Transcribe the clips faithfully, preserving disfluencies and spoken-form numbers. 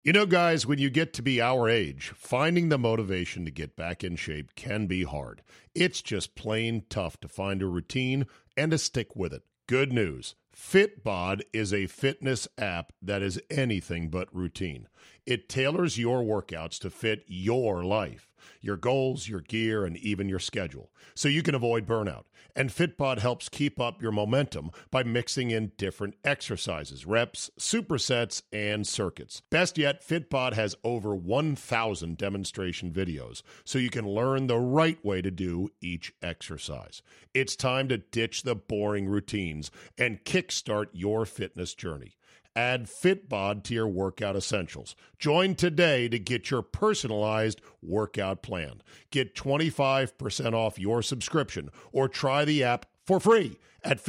You know, guys, when you get to be our age, finding the motivation to get back in shape can be hard. It's just plain tough to find a routine and to stick with it. Good news. Fitbod is a fitness app that is anything but routine. It tailors your workouts to fit your life, your goals, your gear, and even your schedule, so you can avoid burnout. And Fitbod helps keep up your momentum by mixing in different exercises, reps, supersets, and circuits. Best yet, Fitbod has over one thousand demonstration videos, so you can learn the right way to do each exercise. It's time to ditch the boring routines and kickstart your fitness journey. Add Fitbod to your workout essentials. Join today to get your personalized workout plan. Get twenty-five percent off your subscription or try the app for free at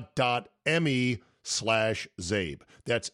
fitbod.me slash Zabe. That's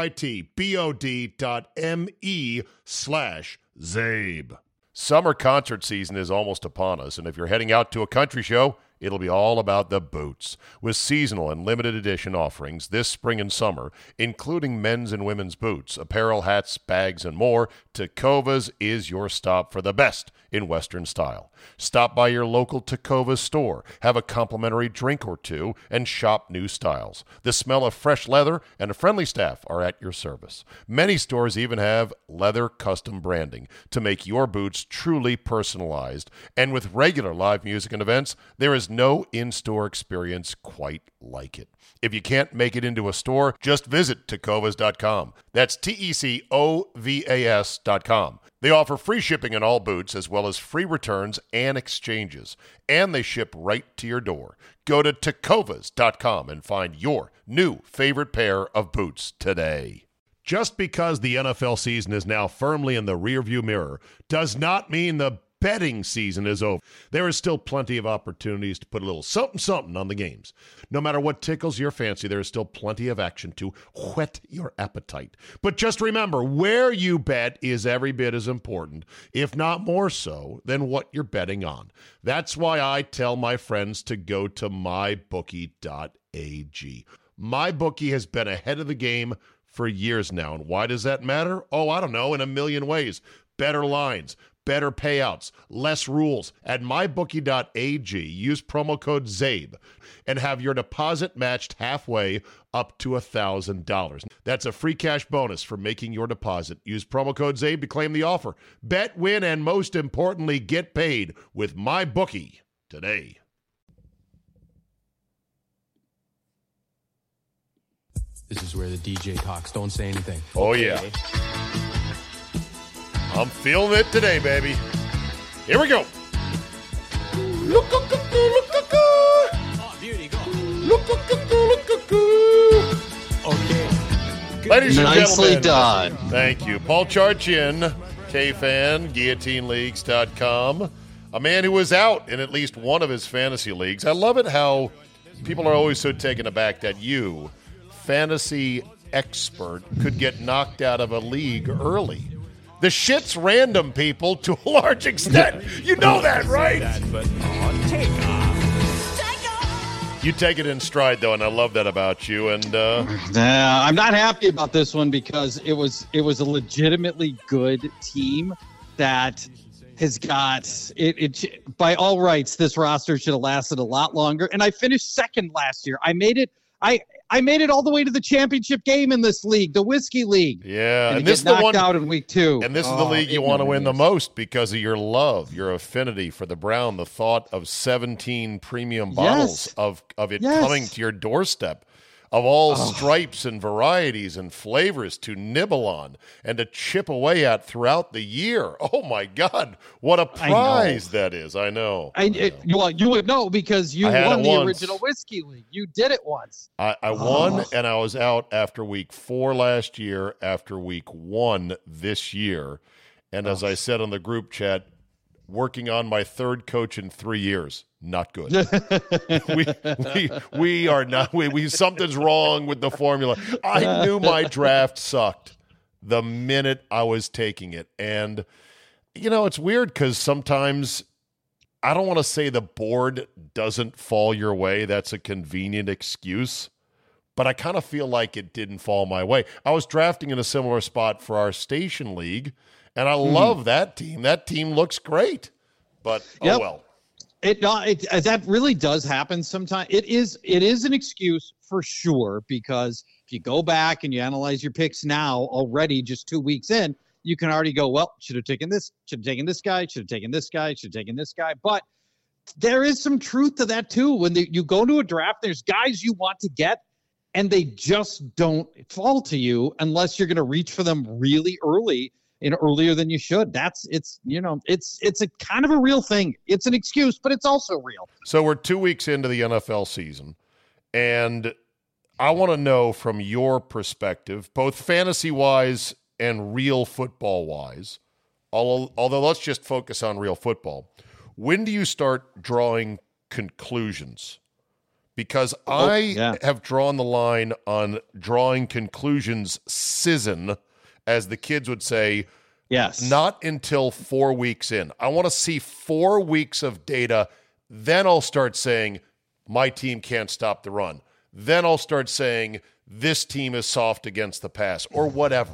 F-I-T-B-O-D dot M-E slash Zabe. Summer concert season is almost upon us, and if you're heading out to a country show, it'll be all about the boots. With seasonal and limited edition offerings this spring and summer, including men's and women's boots, apparel, hats, bags, and more, Tecovas is your stop for the best in Western style. Stop by your local Tecovas store, have a complimentary drink or two, and shop new styles. The smell of fresh leather and a friendly staff are at your service. Many stores even have leather custom branding to make your boots truly personalized. And with regular live music and events, there is no in-store experience quite like it. If you can't make it into a store, just visit tecovas dot com. That's T E C O V A S dot com. They offer free shipping on all boots as well as free returns and exchanges. And they ship right to your door. Go to tecovas dot com and find your new favorite pair of boots today. Just because the N F L season is now firmly in the rearview mirror does not mean the betting season is over. There is still plenty of opportunities to put a little something-something on the games. No matter what tickles your fancy, there is still plenty of action to whet your appetite. But just remember, where you bet is every bit as important, if not more so, than what you're betting on. That's why I tell my friends to go to my bookie dot a g. MyBookie has been ahead of the game for years now. And why does that matter? Oh, I don't know, in a million ways. Better lines, better payouts, less rules. At my bookie dot a g, use promo code ZABE and have your deposit matched halfway up to one thousand dollars. That's a free cash bonus for making your deposit. Use promo code ZABE to claim the offer. Bet, win, and most importantly, get paid with MyBookie today. This is where the D J talks. Don't say anything. Oh, yeah. I'm feeling it today, baby. Here we go. Look, look, look, look, look, Oh, beauty, go. look, look, look, look, look. Okay. Ladies and Nicely gentlemen. done. Thank you. Paul Charchin, K-Fan, guillotine leagues dot com. A man who was out in at least one of his fantasy leagues. I love it how people are always so taken aback that you, fantasy expert, could get knocked out of a league early. The shit's random, people, to a large extent. You know that, right? That, but oh, take off. You take it in stride, though, and I love that about you. And uh, Nah, I'm not happy about this one because it was it was a legitimately good team that has got it, it. By all rights, this roster should have lasted a lot longer. And I finished second last year. I made it. I I made it all the way to the championship game in this league, the Whiskey League. yeah, and, and to this is get the knocked one. out in week two. And this is Oh, the league you want to win the ignorance. most because of your love, your affinity for the Brown, the thought of seventeen premium bottles Yes. of, of it Yes. coming to your doorstep, of all stripes and varieties and flavors to nibble on and to chip away at throughout the year. Oh, my God. What a I know. prize that is. I know. I, it, well, you would know because you I had won it the once. original Whiskey League. You did it once. I, I won, Oh. and I was out after week four last year, after week one this year. And as I said on the group chat, working on my third coach in three years. Not good. we, we we are not. We, we something's wrong with the formula. I knew my draft sucked the minute I was taking it, and you know it's weird because sometimes I don't want to say the board doesn't fall your way. That's a convenient excuse, but I kind of feel like it didn't fall my way. I was drafting in a similar spot for our station league, and I mm. love that team. That team looks great, but yep. oh well. It, uh, it uh, that really does happen sometimes. It is it is an excuse for sure, because if you go back and you analyze your picks now already, just two weeks in, you can already go, well, should have taken this, should have taken this guy, should have taken this guy, should have taken this guy. But there is some truth to that too. When they, you go to a draft, there's guys you want to get, and they just don't fall to you unless you're going to reach for them really early. In earlier than you should. That's it's you know it's it's a kind of a real thing. It's an excuse, but it's also real. So we're two weeks into the N F L season, and I want to know from your perspective, both fantasy wise and real football wise. Although, although let's just focus on real football. When do you start drawing conclusions? Because oh, I yeah. have drawn the line on drawing conclusions season, as the kids would say, yes, not until four weeks in. I want to see four weeks of data. Then I'll start saying my team can't stop the run. Then I'll start saying this team is soft against the pass or whatever.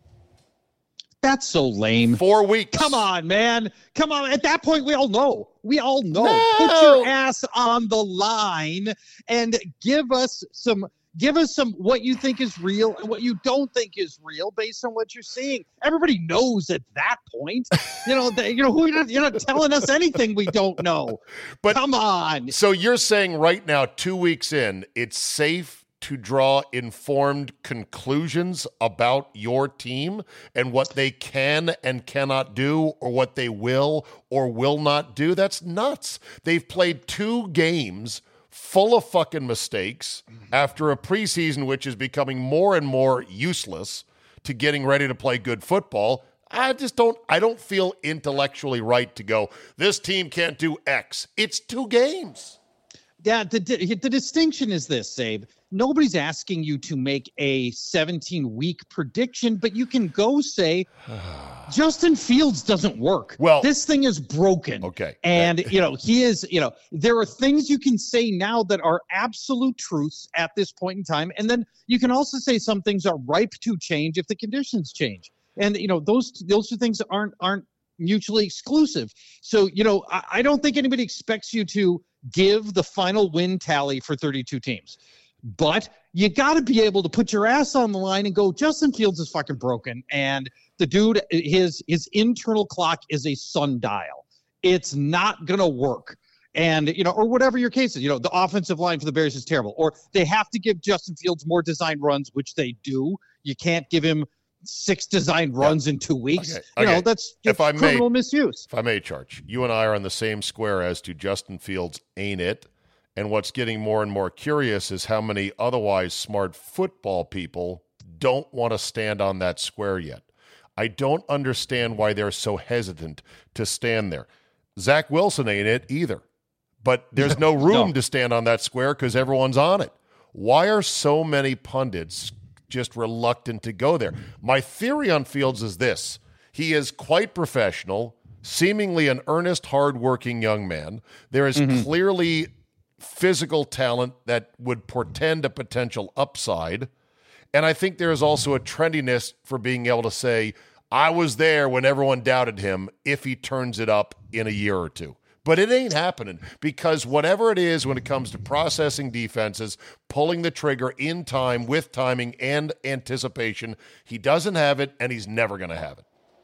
That's so lame. Four weeks. Come on, man. Come on. At that point, we all know. We all know. No. Put your ass on the line and give us some Give us some what you think is real and what you don't think is real based on what you're seeing. Everybody knows at that point. You know, they, you know, who you're not, you're not telling us anything we don't know. But come on. So you're saying right now, two weeks in, it's safe to draw informed conclusions about your team and what they can and cannot do, or what they will or will not do? That's nuts. They've played two games full of fucking mistakes after a preseason which is becoming more and more useless to getting ready to play good football. I just don't I don't feel intellectually right to go, this team can't do X. It's two games. Yeah, the the distinction is this, Zabe. Nobody's asking you to make a seventeen-week prediction, but you can go say, Justin Fields doesn't work. Well, this thing is broken. Okay. And, you know, he is, you know, there are things you can say now that are absolute truths at this point in time. And then you can also say some things are ripe to change if the conditions change. And, you know, those those two things aren't aren't mutually exclusive. So, you know, I, I don't think anybody expects you to give the final win tally for thirty-two teams. But you got to be able to put your ass on the line and go, Justin Fields is fucking broken. And the dude, his his internal clock is a sundial. It's not going to work. And, you know, or whatever your case is, you know, the offensive line for the Bears is terrible. Or they have to give Justin Fields more design runs, which they do. You can't give him six design runs yeah. in two weeks. Okay. You okay. know, that's if I criminal may, misuse. If I may, Charge, you and I are on the same square as to Justin Fields ain't it. And what's getting more and more curious is how many otherwise smart football people don't want to stand on that square yet. I don't understand why they're so hesitant to stand there. Zach Wilson ain't it either. But there's no room no. to stand on that square because everyone's on it. Why are so many pundits just reluctant to go there? My theory on Fields is this. He is quite professional, seemingly an earnest, hardworking young man. There is mm-hmm. clearly physical talent that would portend a potential upside. And I think there is also a trendiness for being able to say, I was there when everyone doubted him if he turns it up in a year or two. But it ain't happening because whatever it is when it comes to processing defenses, pulling the trigger in time with timing and anticipation, he doesn't have it and he's never going to have it.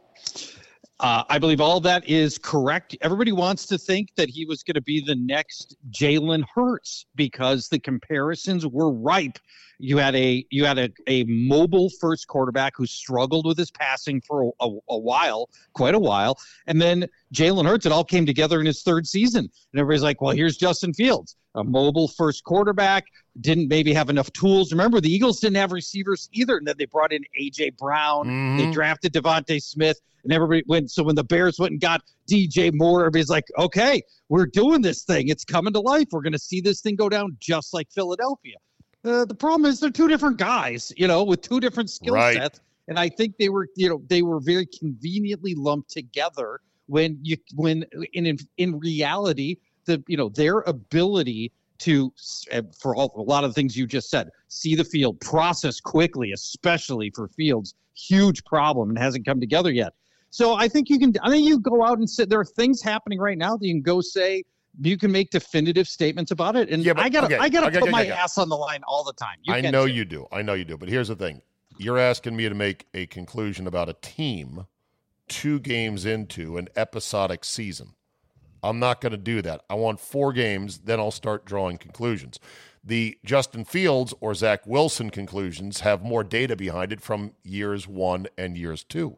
Uh, I believe all that is correct. Everybody wants to think that he was going to be the next Jalen Hurts because the comparisons were ripe. You had a you had a, a mobile first quarterback who struggled with his passing for a, a, a while, quite a while, and then Jalen Hurts. It all came together in his third season, and everybody's like, "Well, here's Justin Fields, a mobile first quarterback, didn't maybe have enough tools." Remember, the Eagles didn't have receivers either, and then they brought in A J Brown, mm-hmm. they drafted Devontae Smith, and everybody went. So when the Bears went and got D J Moore, everybody's like, "Okay, we're doing this thing. It's coming to life. We're going to see this thing go down just like Philadelphia." Uh, the problem is they're two different guys, you know, with two different skill right. sets. And I think they were, you know, they were very conveniently lumped together when you, when in, in, in reality, the, you know, their ability to, for all, a lot of the things you just said, see the field, process quickly, especially for Fields. Huge problem and hasn't come together yet. So I think you can, I think you go out and say there are things happening right now that you can go say, you can make definitive statements about it. And yeah, but, I gotta, okay, I gotta okay, put okay, my okay. ass on the line all the time. You I know you do. I know you do. But here's the thing. You're asking me to make a conclusion about a team two games into an episodic season. I'm not going to do that. I want four games, then I'll start drawing conclusions. The Justin Fields or Zach Wilson conclusions have more data behind it from years one and years two.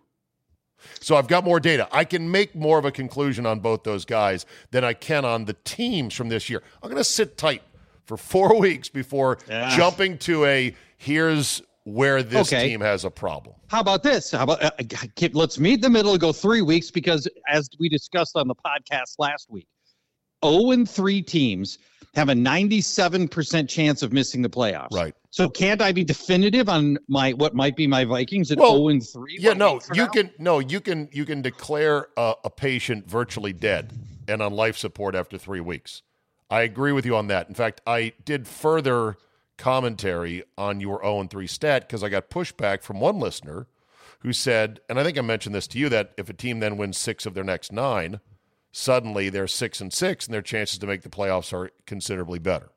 So I've got more data. I can make more of a conclusion on both those guys than I can on the teams from this year. I'm going to sit tight for four weeks before yeah. jumping to a here's where this okay. team has a problem. How about this? How about uh, let's meet in the middle and go three weeks because as we discussed on the podcast last week, oh and three teams have a ninety-seven percent chance of missing the playoffs. Right. So can't I be definitive on my what might be my Vikings at well, oh and three? Yeah, no, you now? can no, you can you can declare a, a patient virtually dead and on life support after three weeks. I agree with you on that. In fact, I did further commentary on your oh and three stat because I got pushback from one listener who said, and I think I mentioned this to you, that if a team then wins six of their next nine, suddenly they're six and six and their chances to make the playoffs are considerably better.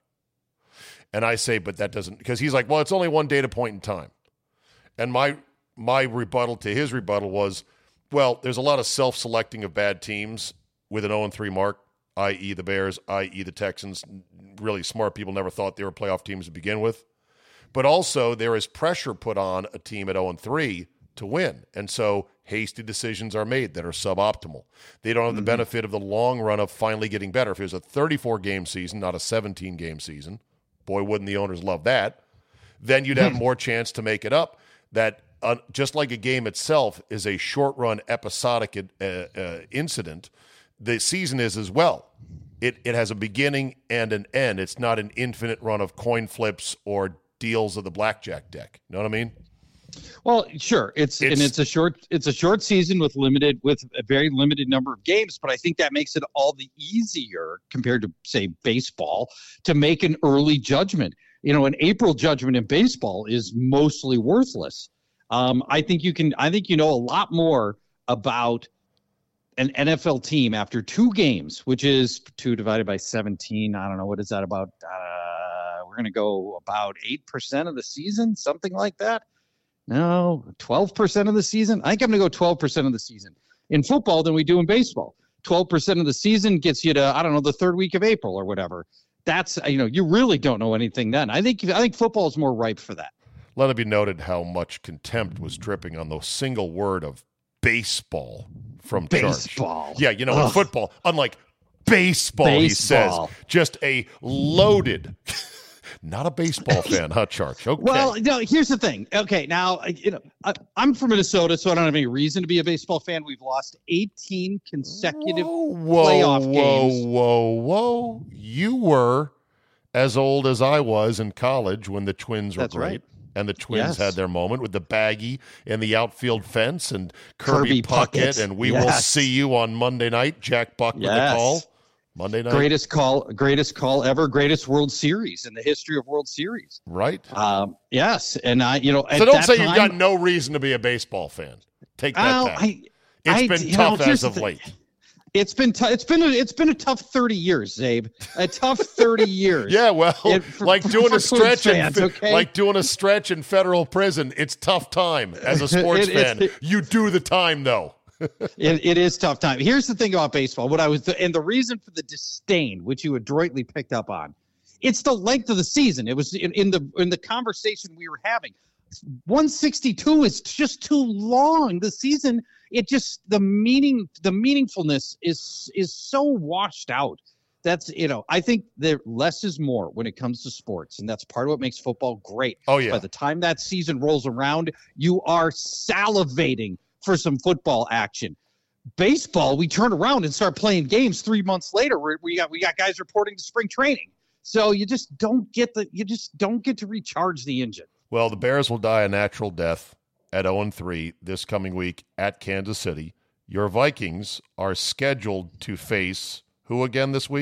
And I say, but that doesn't, because he's like, well, it's only one data point in time. And my my rebuttal to his rebuttal was, well, there's a lot of self-selecting of bad teams with an oh and three mark, that is the Bears, that is the Texans. Really smart people never thought they were playoff teams to begin with. But also there is pressure put on a team at oh and three to win. And so hasty decisions are made that are suboptimal. They don't have the mm-hmm. benefit of the long run of finally getting better. If it was a thirty-four game season, not a seventeen game season, boy, wouldn't the owners love that, then you'd have more chance to make it up. That uh, just like a game itself is a short-run episodic uh, uh, incident, the season is as well. It it has a beginning and an end. It's not an infinite run of coin flips or deals of the blackjack deck. You know what I mean? Well, sure. It's, it's and it's a short it's a short season with limited with a very limited number of games, but I think that makes it all the easier compared to say baseball to make an early judgment. You know, an April judgment in baseball is mostly worthless. Um, I think you can I think you know a lot more about an N F L team after two games, which is two divided by seventeen. I don't know. What is that about? Uh, we're going to go about eight percent of the season, something like that. No, twelve percent of the season. I think I'm going to go twelve percent of the season in football than we do in baseball. twelve percent of the season gets you to, I don't know, the third week of April or whatever. That's, you know, you really don't know anything then. I think, I think football is more ripe for that. Let it be noted how much contempt was dripping on the single word of baseball from baseball. Church. Yeah, you know, Ugh. in football, unlike baseball, baseball, he says, just a loaded, not a baseball fan, huh, Church? Okay. Well, no, here's the thing. Okay, now, you know, I, I'm from Minnesota, so I don't have any reason to be a baseball fan. We've lost eighteen consecutive whoa, whoa, playoff whoa, games. Whoa, whoa, whoa. You were as old as I was in college when the Twins were That's great. Right. And the Twins yes. had their moment with the baggie and the outfield fence and Kirby, Kirby Puckett. Puckett. And we yes. will see you on Monday night. Jack Buck yes. with the call. Monday night. Greatest call, greatest call ever, greatest World Series in the history of World Series. Right. Um, yes. And I, you know, so don't say time, you've got no reason to be a baseball fan. Take that well, back. I, it's I, been tough know, as of late. It's been t- it's been a, it's been a tough thirty years, Zabe. A tough thirty years. Yeah, well, it, for, like doing a stretch fans, in okay? like doing a stretch in federal prison. It's tough time as a sports it, fan. It, you do the time though. it, it is tough time. Here's the thing about baseball. What I was and the reason for the disdain, which you adroitly picked up on, it's the length of the season. It was in, in the in the conversation we were having. one sixty-two is just too long. The season, it just the meaning, the meaningfulness is is so washed out. That's, you know, I think that less is more when it comes to sports, and that's part of what makes football great. Oh yeah. By the time that season rolls around, you are salivating for some football action. Baseball, we turn around and start playing games three months later. Where we got we got guys reporting to spring training, so you just don't get the you just don't get to recharge the engine. Well, the Bears will die a natural death at oh and three this coming week at Kansas City. Your Vikings are scheduled to face who again this week?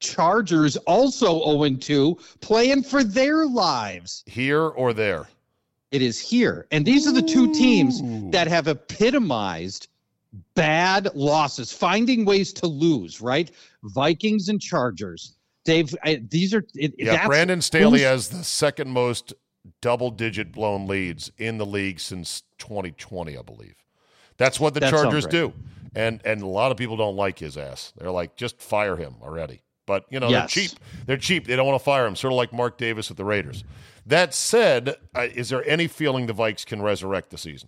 Chargers also oh and two, playing for their lives. Here or there? It is here. And these are the two teams that have epitomized bad losses, finding ways to lose, right? Vikings and Chargers. Dave, I, these are it, yeah. That's, Brandon Staley has the second most double-digit blown leads in the league since twenty twenty, I believe. That's what the that Chargers right. do, and and a lot of people don't like his ass. They're like, just fire him already. But you know, yes. they're cheap. They're cheap. They don't want to fire him. Sort of like Mark Davis with the Raiders. That said, uh, is there any feeling the Vikes can resurrect the season?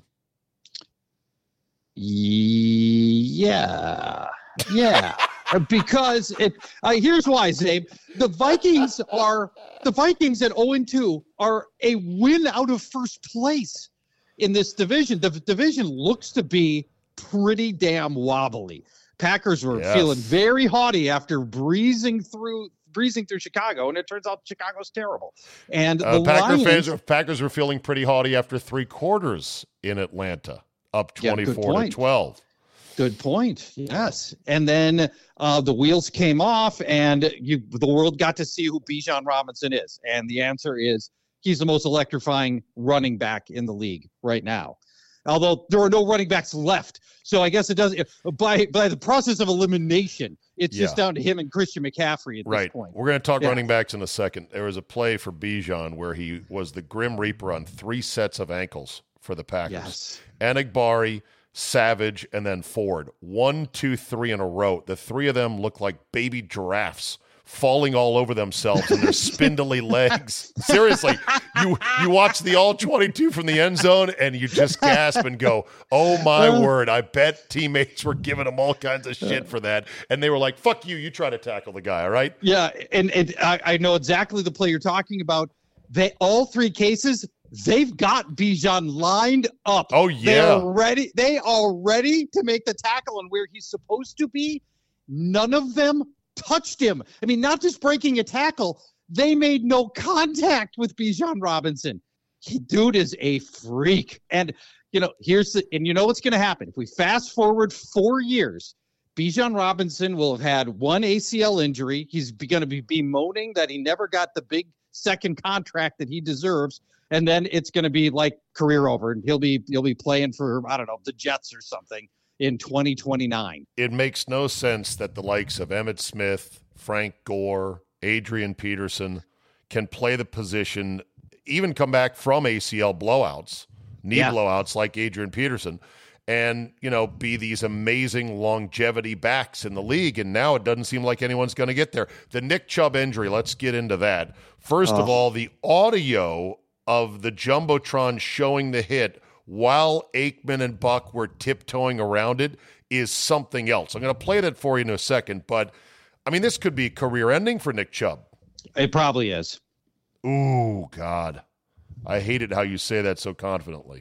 Yeah, yeah. Because it, uh, here's why, Zabe. The Vikings are the Vikings at oh and two are a win out of first place in this division. The division looks to be pretty damn wobbly. Packers were yes. feeling very haughty after breezing through breezing through Chicago, and it turns out Chicago's terrible. And uh, the Packer Lions, fans are, Packers were feeling pretty haughty after three quarters in Atlanta, up twenty-four yeah, to twelve. Good point. Yes. And then uh, the wheels came off, and you, the world got to see who Bijan Robinson is. And the answer is he's the most electrifying running back in the league right now. Although there are no running backs left. So I guess it does by by the process of elimination, it's yeah. just down to him and Christian McCaffrey at right. this point. We're going to talk yeah. running backs in a second. There was a play for Bijan where he was the Grim Reaper on three sets of ankles for the Packers. Yes. Anagbari, Savage, and then Ford. One, two, three in a row. The three of them look like baby giraffes falling all over themselves in their spindly legs. Seriously, you you watch the all twenty-two from the end zone and you just gasp and go, oh my uh, word, I bet teammates were giving them all kinds of shit for that. And they were like, fuck you, you try to tackle the guy, all right? Yeah, and, and I, I know exactly the play you're talking about. They all three cases, they've got Bijan lined up. Oh, yeah. They are ready, they are ready to make the tackle and where he's supposed to be. None of them touched him. I mean, not just breaking a tackle, they made no contact with Bijan Robinson. He, dude is a freak. And, you know, here's the, and you know what's going to happen. If we fast forward four years, Bijan Robinson will have had one A C L injury. He's going to be bemoaning that he never got the big second contract that he deserves. And then it's going to be like career over. And he'll be, he'll be playing for, I don't know, the Jets or something in twenty twenty-nine. It makes no sense that the likes of Emmitt Smith, Frank Gore, Adrian Peterson can play the position, even come back from A C L blowouts, knee yeah. blowouts like Adrian Peterson, and, you know, be these amazing longevity backs in the league. And now it doesn't seem like anyone's going to get there. The Nick Chubb injury, let's get into that. First oh. of all, the audio of the Jumbotron showing the hit while Aikman and Buck were tiptoeing around it is something else. I'm going to play that for you in a second, but, I mean, this could be career ending for Nick Chubb. It probably is. Ooh, God. I hated how you say that so confidently.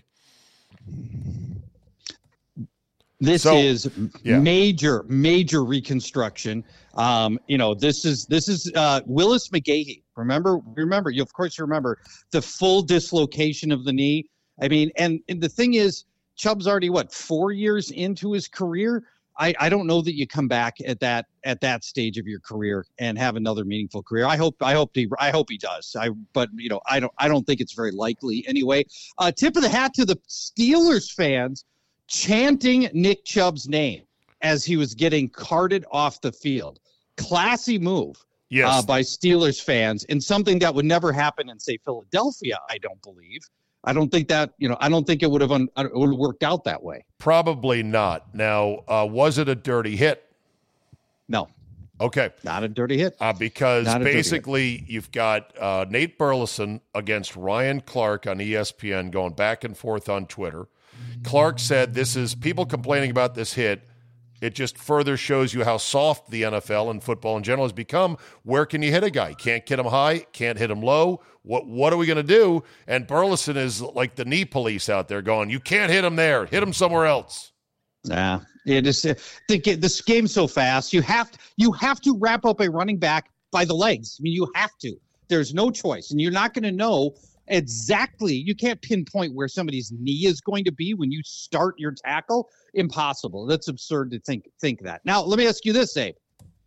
This so, is yeah. major, major reconstruction. Um, you know, this is this is uh, Willis McGahee. Remember, remember, you of course you remember the full dislocation of the knee. I mean, and, and the thing is, Chubb's already what four years into his career. I, I don't know that you come back at that at that stage of your career and have another meaningful career. I hope I hope he I hope he does. I but you know I don't I don't think it's very likely anyway. Uh, tip of the hat to the Steelers fans chanting Nick Chubb's name as he was getting carted off the field. Classy move. Yes. Uh, by Steelers fans, and something that would never happen in, say, Philadelphia, I don't believe. I don't think that, you know, I don't think it would have, un, it would have worked out that way. Probably not. Now, uh, was it a dirty hit? No. Okay. Not a dirty hit. Uh, because basically you've got uh, Nate Burleson against Ryan Clark on E S P N going back and forth on Twitter. Clark said this is people complaining about this hit. It just further shows you how soft the N F L and football in general has become. Where can you hit a guy? Can't hit him high, can't hit him low. What what are we going to do? And Burleson is like the knee police out there going, you can't hit him there. Hit him somewhere else. Nah, it is, uh, the, this game's so fast. You have to, you have to wrap up a running back by the legs. I mean, you have to. There's no choice. And you're not going to know exactly. You can't pinpoint where somebody's knee is going to be when you start your tackle. Impossible. That's absurd to think think that. Now, let me ask you this, Abe.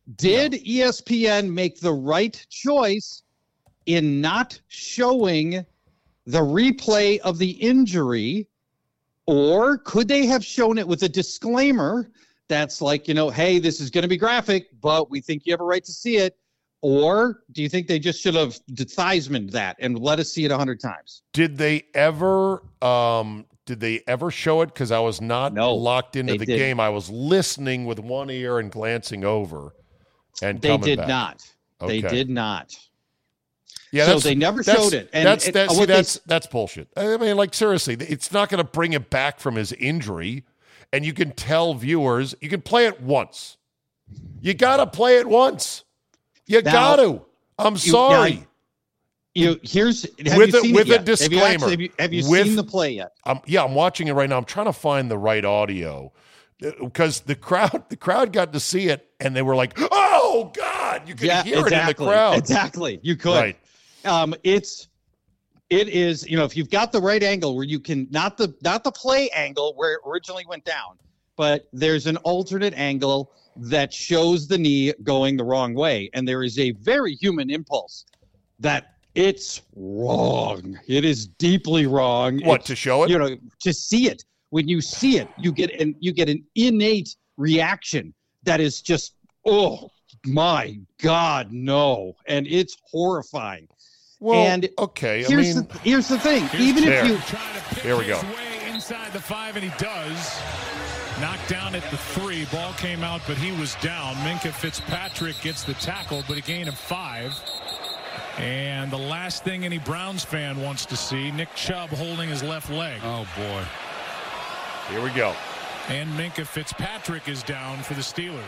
Did no. E S P N make the right choice in not showing the replay of the injury, or could they have shown it with a disclaimer that's like, you know, hey, this is going to be graphic, but we think you have a right to see it? Or do you think they just should have Theismanned that and let us see it a hundred times? Did they ever um, did they ever show it? Because I was not no, locked into the didn't. game. I was listening with one ear and glancing over. And they did back. not. Okay. They did not. Yeah, so they never showed it. And that's it, that's see, that's, they, that's bullshit. I mean, like seriously, it's not going to bring him back from his injury. And you can tell viewers, you can play it once. You got to play it once. You got to. I'm you, sorry. Now, you here's have with you a, seen with it yet? a disclaimer. Have you, actually, have you, have you with, seen the play yet? Um, yeah, I'm watching it right now. I'm trying to find the right audio because the crowd, the crowd got to see it, and they were like, "Oh God!" You could yeah, hear exactly, it in the crowd. Exactly, you could. Right. Um, it's it is you know if you've got the right angle where you can not the not the play angle where it originally went down, but there's an alternate angle that shows the knee going the wrong way, and there is a very human impulse that it's wrong. It is deeply wrong. What it's, to show it? You know, to see it. When you see it, you get an you get an innate reaction that is just, oh my God, no, and it's horrifying. Well, and okay. I here's mean, the here's the thing. Even there. if you here we go. Way inside the five, and he does. Knocked down at the three. Ball came out, but he was down. Minkah Fitzpatrick gets the tackle, but a gain of five. And the last thing any Browns fan wants to see, Nick Chubb holding his left leg. Oh, boy. Here we go. And Minkah Fitzpatrick is down for the Steelers.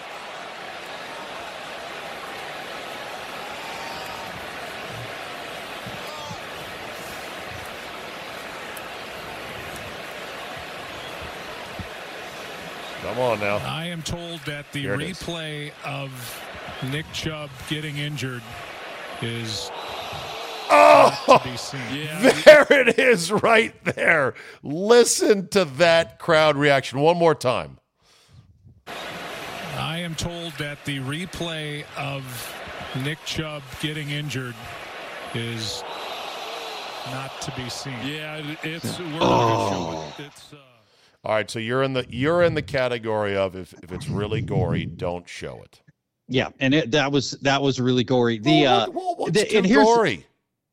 Come on now. I am told that the Here replay of Nick Chubb getting injured is oh, not to be seen. Yeah. There it is right there. Listen to that crowd reaction one more time. I am told that the replay of Nick Chubb getting injured is not to be seen. Yeah, it's we're not oh. gonna show it. It's uh... All right, so you're in the you're in the category of if, if it's really gory, don't show it. Yeah, and it, that was that was really gory. The well, uh, well, what's the, too and here's, gory?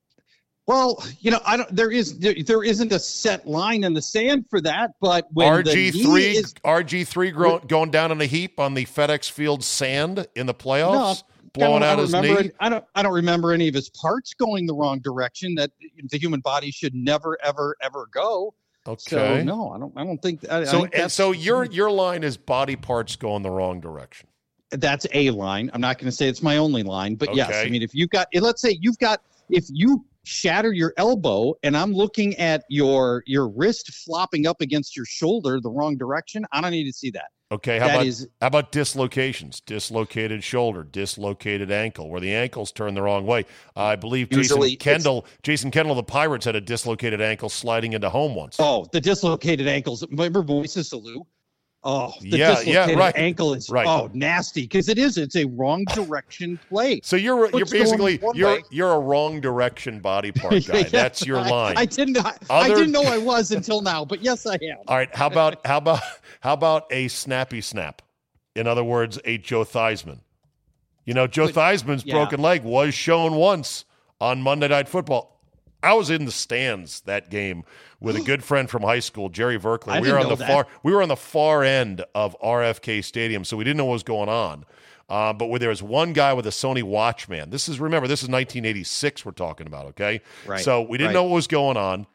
Well, you know, I don't. There is there, there isn't a set line in the sand for that, but when R G three is, R G three going, going down in a heap on the FedEx Field sand in the playoffs, no, blowing out his knee. Any, I don't. I don't remember any of his parts going the wrong direction. That the human body should never, ever, ever go. Okay. So no, I don't. I don't think. I, So I think and so your your line is body parts going the wrong direction. That's a line. I'm not going to say it's my only line, but yes, Okay. I mean if you've got, let's say you've got, if you shatter your elbow and I'm looking at your your wrist flopping up against your shoulder the wrong direction, I don't need to see that. Okay, how That about is- how about dislocations? Dislocated shoulder, dislocated ankle, where the ankles turn the wrong way. I believe Usually Jason Kendall, Jason Kendall of the Pirates had a dislocated ankle sliding into home once. Oh, the dislocated ankles. Remember Moises Alou? Oh, the Yeah, yeah, dislocated right. ankle is Right. oh nasty because it is. It's a wrong direction play. So you're you're Foot's going basically one you're way. you're a wrong direction body part guy. Yeah, That's your I- line. I, didn't. I, I Other- didn't know I was until now, but yes, I am. All right, how about how about how about a snappy snap? In other words, a Joe Theismann. You know, Joe But- Theismann's yeah. broken leg was shown once on Monday Night Football. I was in the stands that game with a good friend from high school, Jerry Verkler. I We were didn't on know the that. far we were on the far end of R F K Stadium, so we didn't know what was going on. Uh, but where there was one guy with a Sony Watchman. This is remember, this is nineteen eighty-six we're talking about, okay? Right, So we didn't right. know what was going on.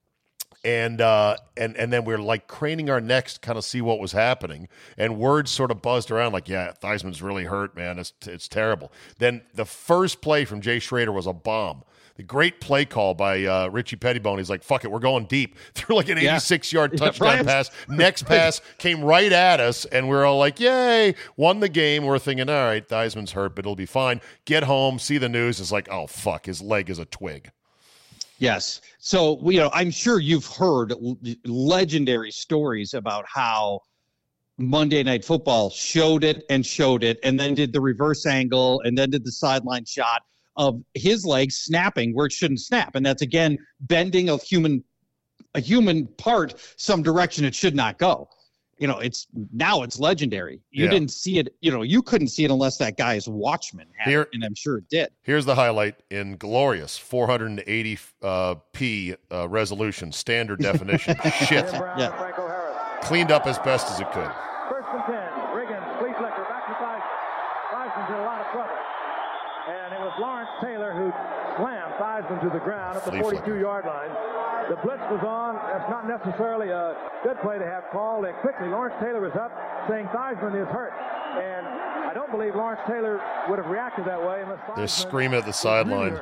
And uh, and and then we we're like craning our necks to kind of see what was happening, and words sort of buzzed around like, "Yeah, Theismann's really hurt, man. It's it's terrible." Then the first play from Jay Schrader was a bomb. The great play call by uh, Richie Pettibone. He's like, "Fuck it, we're going deep." Threw like an Yeah. eighty-six yard Yeah, touchdown right. pass. Next pass came right at us, and we we're all like, "Yay, won the game." We're thinking, "All right, Theismann's hurt, but it'll be fine." Get home, see the news. It's like, "Oh fuck, his leg is a twig." Yes. So, you know, I'm sure you've heard l- legendary stories about how Monday Night Football showed it and showed it, and then did the reverse angle, and then did the sideline shot of his legs snapping where it shouldn't snap, and that's again bending a human a human part some direction it should not go. You know, it's now it's legendary. You yeah. didn't see it. You know, you couldn't see it unless that guy's watchman had Here, it, and I'm sure it did. Here's the highlight in glorious four eighty p uh, resolution, standard definition. Shit. Yeah. Cleaned up as best as it could. First and ten. Riggins, Fleetlicker, back to Theismann. Theismann's in a lot of trouble. And it was Lawrence Taylor who slammed Theismann to the ground at the forty-two-yard line. The blitz was on. That's not necessarily a good play to have called. And quickly, Lawrence Taylor is up, saying Theismann is hurt. And I don't believe Lawrence Taylor would have reacted that way unless Theismann... They're screaming at the sideline.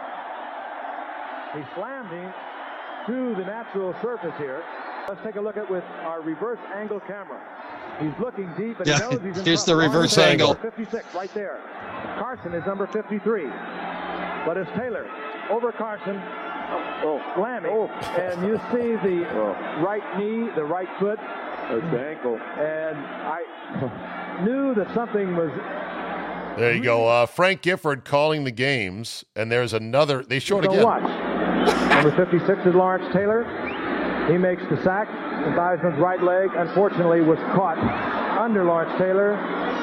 He slammed him to the natural surface here. Let's take a look at with our reverse angle camera. He's looking deep, and yeah, he knows he's in here's front. the reverse angle. fifty-six, right there. Carson is number fifty-three. But it's Taylor over Carson. Oh, slamming. Oh. And you see the oh. right knee, the right foot. It's the ankle. And I knew that something was... There you go. Uh, Frank Gifford calling the games, and there's another... They showed so again. Watch. Number fifty-six is Lawrence Taylor. He makes the sack. And Theismann's right leg, unfortunately, was caught under Lawrence Taylor.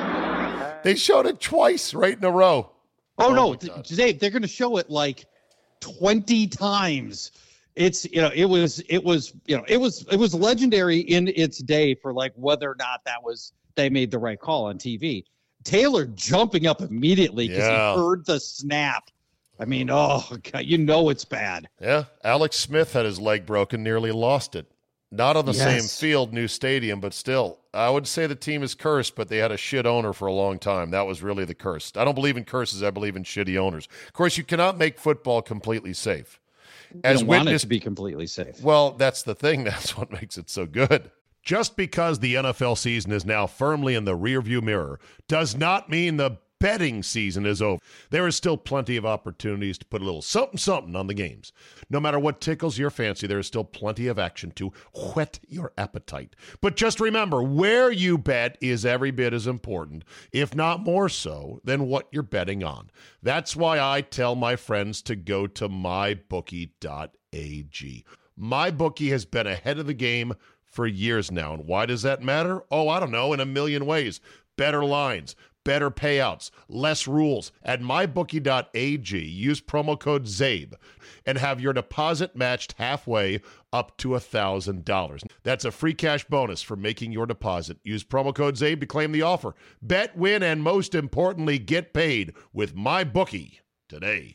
They showed it twice right in a row. Oh, oh no, Dave, they're going to show it like twenty times. It's, you know, it was, it was, you know, it was, it was legendary in its day for like whether or not that was, they made the right call on T V. Taylor jumping up immediately because yeah. he heard the snap. I mean, oh, God, you know it's bad. Yeah, Alex Smith had his leg broken, nearly lost it. Not on the yes. same field, new stadium, but still. I would say the team is cursed, but they had a shit owner for a long time. That was really the curse. I don't believe in curses. I believe in shitty owners. Of course, you cannot make football completely safe. As you don't want it to be completely safe. Well, that's the thing. That's what makes it so good. Just because the N F L season is now firmly in the rearview mirror does not mean the betting season is over. There is still plenty of opportunities to put a little something something on the games. No matter what tickles your fancy, there is still plenty of action to whet your appetite. But just remember, where you bet is every bit as important, if not more so, than what you're betting on. That's why I tell my friends to go to my bookie dot a g. MyBookie has been ahead of the game for years now. And why does that matter? Oh, I don't know, in a million ways. Better lines, better payouts, less rules. At my bookie dot a g, use promo code ZABE and have your deposit matched halfway up to one thousand dollars. That's a free cash bonus for making your deposit. Use promo code ZABE to claim the offer. Bet, win, and most importantly, get paid with MyBookie today.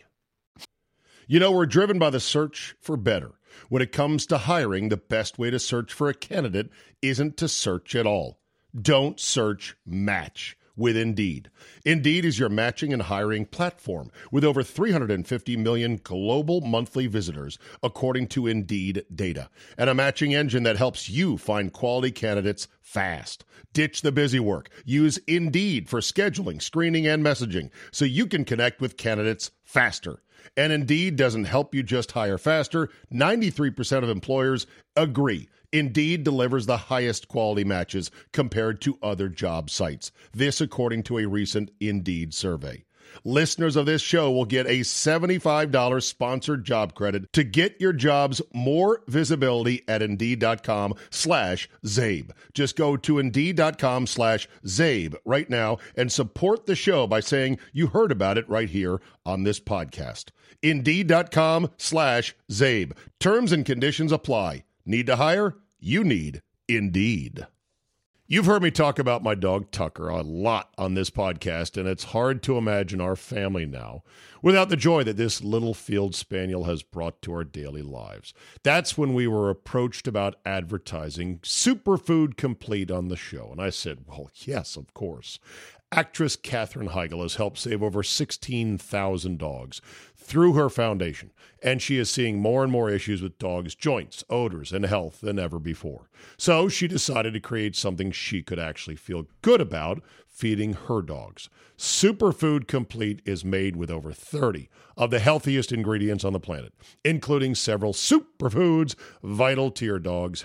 You know, we're driven by the search for better. When it comes to hiring, the best way to search for a candidate isn't to search at all. Don't search, match with Indeed. Indeed is your matching and hiring platform with over three hundred fifty million global monthly visitors, according to Indeed data, and a matching engine that helps you find quality candidates fast. Ditch the busy work. Use Indeed for scheduling, screening, and messaging so you can connect with candidates faster. And Indeed doesn't help you just hire faster. ninety-three percent of employers agree. Indeed delivers the highest quality matches compared to other job sites. This according to a recent Indeed survey. Listeners of this show will get a seventy-five dollars sponsored job credit to get your jobs more visibility at Indeed.com slash Zabe. Just go to Indeed.com slash Zabe right now and support the show by saying you heard about it right here on this podcast. Indeed.com slash Zabe. Terms and conditions apply. Need to hire? You need Indeed. You've heard me talk about my dog Tucker a lot on this podcast, and it's hard to imagine our family now without the joy that this little field spaniel has brought to our daily lives. That's when we were approached about advertising Superfood Complete on the show, and I said, well, yes, of course. Actress Katherine Heigl has helped save over sixteen thousand dogs through her foundation, and she is seeing more and more issues with dogs' joints, odors, and health than ever before. So she decided to create something she could actually feel good about feeding her dogs. Superfood Complete is made with over thirty of the healthiest ingredients on the planet, including several superfoods vital to your dog's health.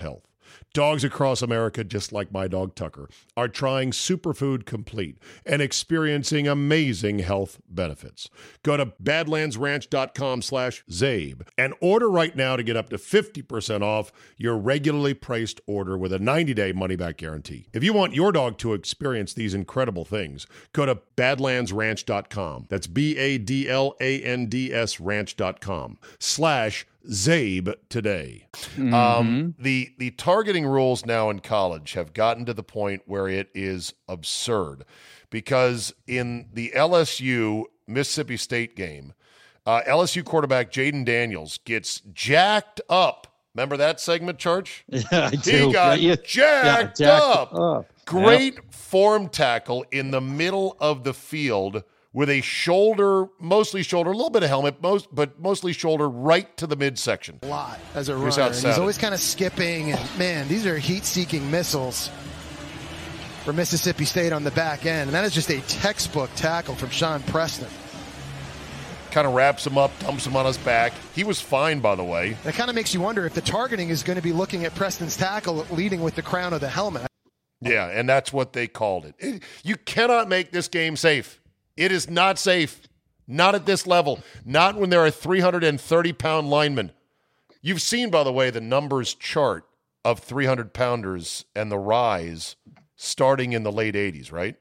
Dogs across America, just like my dog Tucker, are trying Superfood Complete and experiencing amazing health benefits. Go to badlandsranch.com slash Zabe and order right now to get up to fifty percent off your regularly priced order with a ninety-day money-back guarantee. If you want your dog to experience these incredible things, go to badlands ranch dot com. That's B A D L A N D S ranch.com slash Zabe today. Mm-hmm. Um, the the targeting rules now in college have gotten to the point where it is absurd, because in the L S U Mississippi State game, uh, L S U quarterback Jaden Daniels gets jacked up. Remember that segment, Church? Yeah, I do. He got yeah, jacked, yeah, jacked up. up. Great yep. form tackle in the middle of the field, with a shoulder, mostly shoulder, a little bit of helmet, most, but mostly shoulder, right to the midsection. A lot as a Here's runner. He's always kind of skipping, and man, these are heat-seeking missiles for Mississippi State on the back end, and that is just a textbook tackle from Sean Preston. Kind of wraps him up, dumps him on his back. He was fine, by the way. That kind of makes you wonder if the targeting is going to be looking at Preston's tackle, leading with the crown of the helmet. Yeah, and that's what they called it. it you cannot make this game safe. It is not safe. Not at this level. Not when there are three hundred thirty pound linemen. You've seen, by the way, the numbers chart of three hundred pounders and the rise starting in the late eighties, right?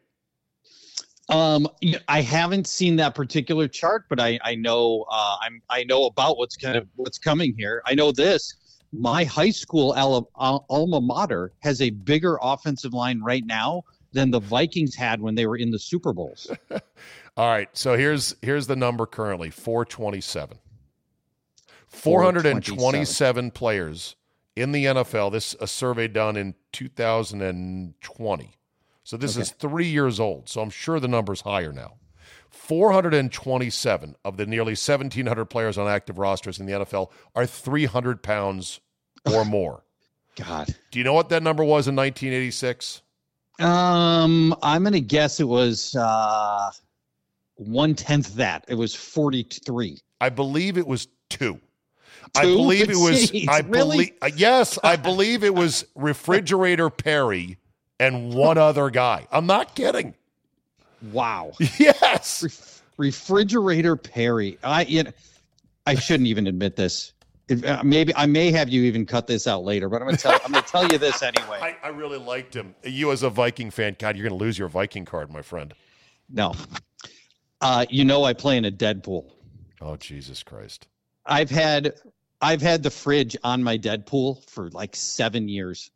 Um, I haven't seen that particular chart, but I, I know uh, I'm I know about what's kind of what's coming here. I know this. My high school al- alma mater has a bigger offensive line right now than the Vikings had when they were in the Super Bowls. All right, so here's here's the number currently, four twenty-seven. four hundred twenty-seven players in the N F L. This a survey done in two thousand twenty. So this okay. is three years old, so I'm sure the number's higher now. four hundred twenty-seven of the nearly seventeen hundred players on active rosters in the N F L are three hundred pounds or more. God. Do you know what that number was in nineteen eighty-six? Um, I'm going to guess it was uh, one-tenth that. It was forty-three. I believe it was two. two? I believe it was Jeez, I really? believe yes, I believe it was Refrigerator Perry and one other guy. I'm not kidding. Wow. Yes. Ref- Refrigerator Perry. I you know, I shouldn't even admit this. If, uh, maybe I may have you even cut this out later, but I'm going to tell I'm going to tell you this anyway. I, I really liked him. You as a Viking fan, God, you're going to lose your Viking card, my friend. No. Uh, you know I play in a Deadpool. Oh, Jesus Christ. I've had I've had the fridge on my Deadpool for like seven years.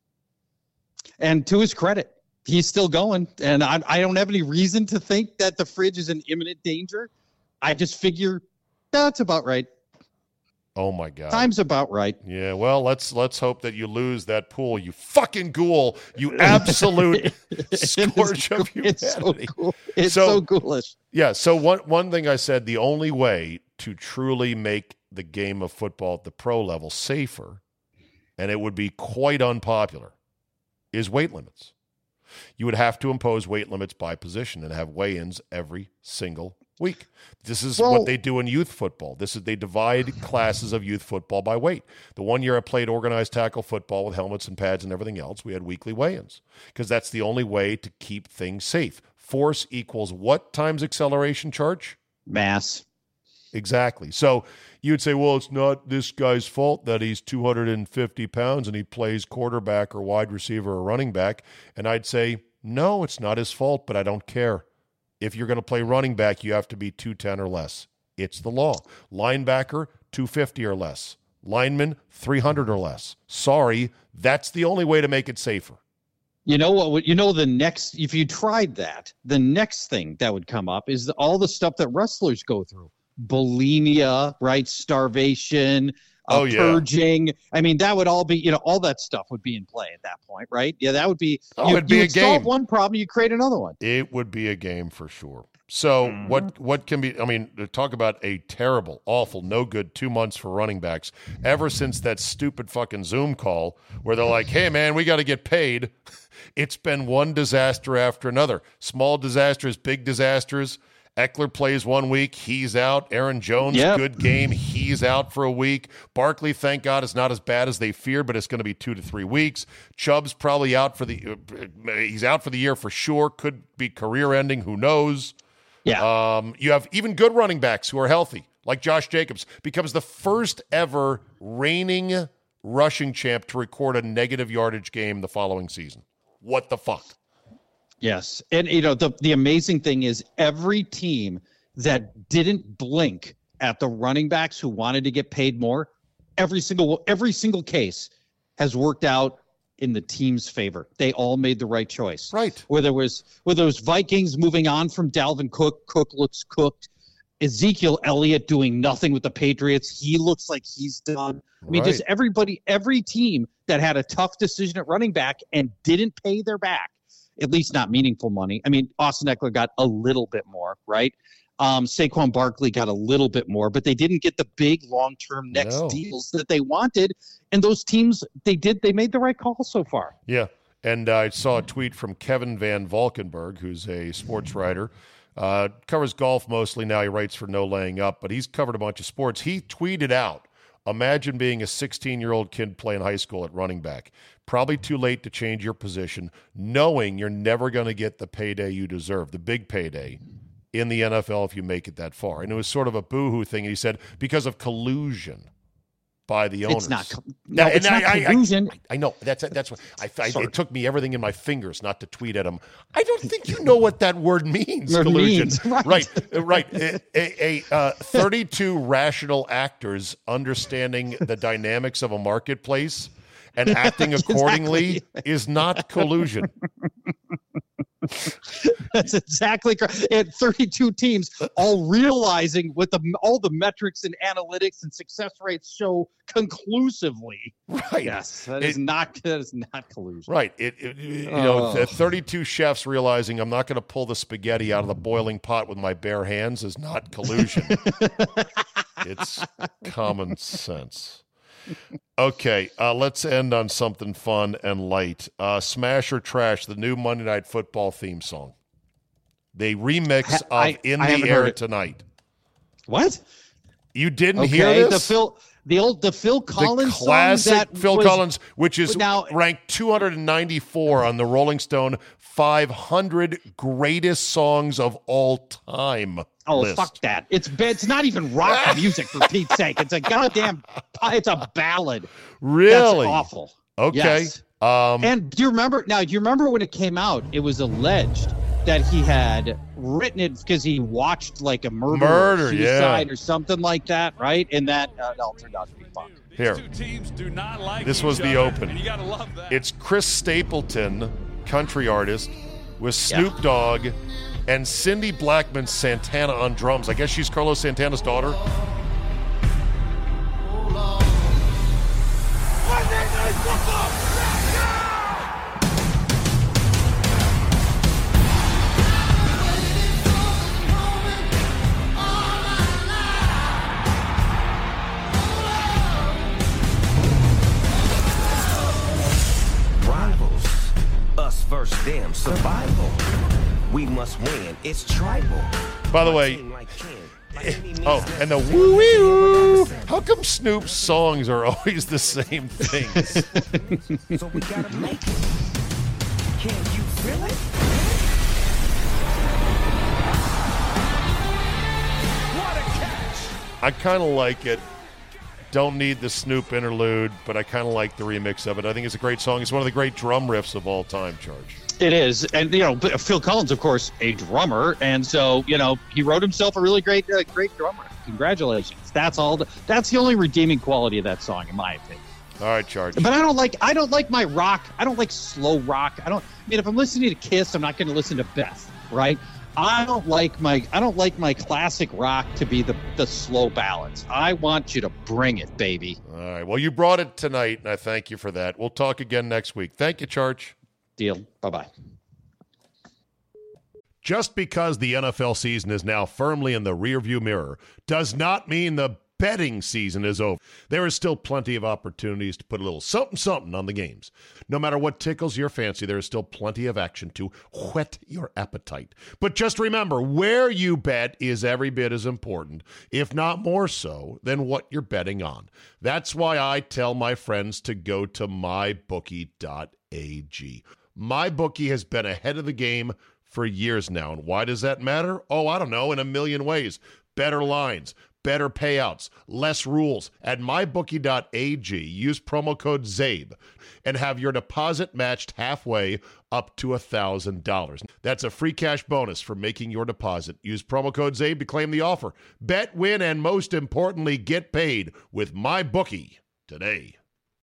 And to his credit, he's still going. And I, I don't have any reason to think that the fridge is in imminent danger. I just figure that's about right. Oh, my God. Time's about right. Yeah, well, let's let's hope that you lose that pool, you fucking ghoul, you absolute scourge of humanity. It's so cool. It's so, so ghoulish. Yeah, so one, one thing I said, the only way to truly make the game of football at the pro level safer, and it would be quite unpopular, is weight limits. You would have to impose weight limits by position and have weigh-ins every single week. This is well, what they do in youth football. This is they divide classes of youth football by weight. The one year I played organized tackle football with helmets and pads and everything else, we had weekly weigh-ins because that's the only way to keep things safe. Force equals what times acceleration, Charge? Mass. Exactly. So you'd say, well, it's not this guy's fault that he's two hundred fifty pounds and he plays quarterback or wide receiver or running back. And I'd say, no, it's not his fault, but I don't care. If you're going to play running back, you have to be two ten or less. It's the law. Linebacker, two fifty or less. Lineman, three hundred or less. Sorry, that's the only way to make it safer. You know what? You know the next, if you tried that, the next thing that would come up is all the stuff that wrestlers go through. Bulimia, right? Starvation, uh, oh, yeah. purging. I mean, that would all be, you know, all that stuff would be in play at that point, right? Yeah, that would be. Oh, you, it'd be you a would game. Solve one problem, you create another one. It would be a game for sure. So mm-hmm. what what can be? I mean, talk about a terrible, awful, no good two months for running backs. Ever since that stupid fucking Zoom call where they're like, "Hey, man, we got to get paid." It's been one disaster after another. Small disasters, big disasters. Eckler plays one week, he's out. Aaron Jones, yep. good game, he's out for a week. Barkley, thank God, is not as bad as they feared, but it's going to be two to three weeks. Chubb's probably out for the uh, he's out for the year for sure. Could be career-ending, who knows? Yeah. Um, you have even good running backs who are healthy, like Josh Jacobs, becomes the first ever reigning rushing champ to record a negative yardage game the following season. What the fuck? Yes. And, you know, the, the amazing thing is every team that didn't blink at the running backs who wanted to get paid more, every single every single case has worked out in the team's favor. They all made the right choice. Right. Whether it was, whether it was Vikings moving on from Dalvin Cook, Cook looks cooked. Ezekiel Elliott doing nothing with the Patriots. He looks like he's done. I mean, Right. just everybody, every team that had a tough decision at running back and didn't pay their back, at least not meaningful money. I mean, Austin Eckler got a little bit more, right? Um, Saquon Barkley got a little bit more, but they didn't get the big long-term next No. deals that they wanted. And those teams, they did, they made the right call so far. Yeah. And uh, I saw a tweet from Kevin Van Valkenburg, who's a sports writer. Uh, covers golf mostly now. He writes for No Laying Up, but he's covered a bunch of sports. He tweeted out, imagine being a sixteen-year-old kid playing high school at running back. Probably too late to change your position, knowing you're never going to get the payday you deserve, the big payday in the N F L if you make it that far. And it was sort of a boo-hoo thing. And he said, because of collusion by the owners. It's not, co- no, Now, it's and not I- I- collusion. I know. That's that's what I, I Sorry. it took me everything in my fingers not to tweet at him. I don't think you know what that word means. Word Collusion, means, right. right? uh, Right. A, a, a uh, thirty-two rational actors understanding the dynamics of a marketplace and acting accordingly Exactly. is not collusion. That's exactly correct. And thirty-two teams all realizing what the all the metrics and analytics and success rates show conclusively. Right. Yes, that It- is not that is not collusion. Right. It, it, you know, Oh. the thirty-two chefs realizing I'm not going to pull the spaghetti out of the boiling pot with my bare hands is not collusion. It's common sense. Okay, uh, let's end on something fun and light. Uh, Smash or Trash, the new Monday Night Football theme song. They remix Ha- of I- In I the haven't Air heard it. Tonight. What? You didn't Okay, hear the this? Phil the old the Phil The Collins classic song that Phil was, Collins, which is now- ranked two hundred ninety-four on the Rolling Stone five hundred greatest songs of all time Oh list. fuck that! It's it's not even rock music for Pete's sake. It's a goddamn it's a ballad. Really? That's awful. Okay. Yes. Um, And do you remember now? Do you remember when it came out? It was alleged that he had written it because he watched like a murder, Murder, or suicide, yeah. or something like that, right? And that uh, it all turned out to be fun. here. Two teams do not like This each was the other, open. and you gotta love that. It's Chris Stapleton, country artist, with Snoop Dogg and Cindy Blackman Santana on drums. I guess she's Carlos Santana's daughter. Rivals, us versus them, survival. We must win. It's tribal. By the way, oh, and the woo wee woo. How come Snoop's songs are always the same things? So we gotta make it. Can you feel it? What a catch! I kind of like it. Don't need the Snoop interlude, but I kind of like the remix of it. I think it's a great song. It's one of the great drum riffs of all time, Charge. It is, and you know, Phil Collins, of course, a drummer, and so you know, he wrote himself a really great, uh, great drummer. Congratulations. That's all. The, that's the only redeeming quality of that song, in my opinion. All right, Charge. But I don't like, I don't like my rock. I don't like slow rock. I don't. I mean, if I'm listening to Kiss, I'm not going to listen to Beth, right? I don't like my, I don't like my classic rock to be the the slow ballads. I want you to bring it, baby. All right. Well, you brought it tonight, and I thank you for that. We'll talk again next week. Thank you, Charge. Deal. Bye bye. Just because the N F L season is now firmly in the rearview mirror does not mean the betting season is over. There is still plenty of opportunities to put a little something something on the games. No matter what tickles your fancy, there is still plenty of action to whet your appetite. But just remember, where you bet is every bit as important, if not more so, than what you're betting on. That's why I tell my friends to go to my bookie dot a g. MyBookie has been ahead of the game for years now. And why does that matter? Oh, I don't know, in a million ways. Better lines, better payouts, less rules. At my bookie dot a g, use promo code ZABE and have your deposit matched halfway up to one thousand dollars. That's a free cash bonus for making your deposit. Use promo code ZABE to claim the offer. Bet, win, and most importantly, get paid with MyBookie today.